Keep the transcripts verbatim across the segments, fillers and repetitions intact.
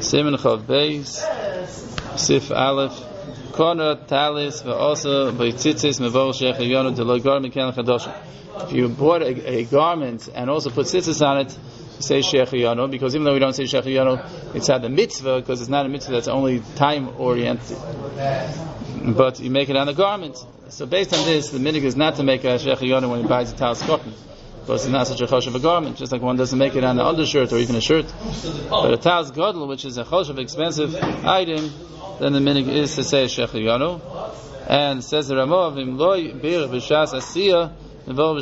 Siman Chav Beis, Sif Aleph, Kona Talis, also by Tzitzis Mevol Sheikh Yonu de Logar Mikan Chadosha. If you bought a, a garment and also put tzitzis on it, you say Sheikh Yonu, because even though we don't say Sheikh Yonu, it's at the mitzvah, because it's not a mitzvah that's only time oriented. But you make it on the garment. So based on this, the minig is not to make a Sheikh Yonu when he buys a talis cotton, because it's not such a chosh of a garment, just like one doesn't make it on the undershirt or even a shirt. But a talis gadol, which is a chosh of expensive item, then the minig is to say Sheikh Yonu. And says the Ramah, Vim loy bir b'shas asiyah, so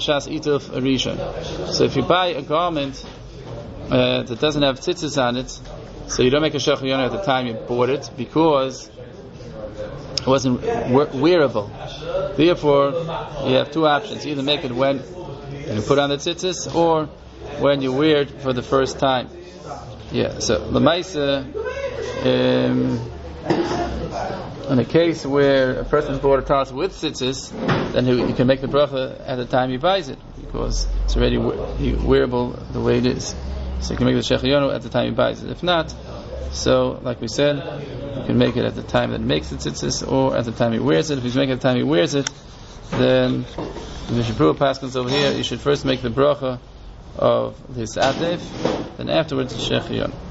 if you buy a garment uh, that doesn't have tzitzis on it, so you don't make a Sheikh Yonu at the time you bought it, because it wasn't wearable. Therefore, you have two options: you either make it when you put on the tzitzis, or when you wear it for the first time. Yeah. So l'maisa, um, in a case where a person's bought a talis with tzitzis, then he, he can make the bracha at the time he buys it, because it's already wearable the way it is. So he can make the Sheikh Yonu at the time he buys it. If not, so like we said, you can make it at the time that he makes the tzitzis, or at the time he wears it. If he's making it at the time he wears it, then the Mishnah Berurah Paskins over here, you should first make the bracha of his Adif, then afterwards the Sheikh Yonu.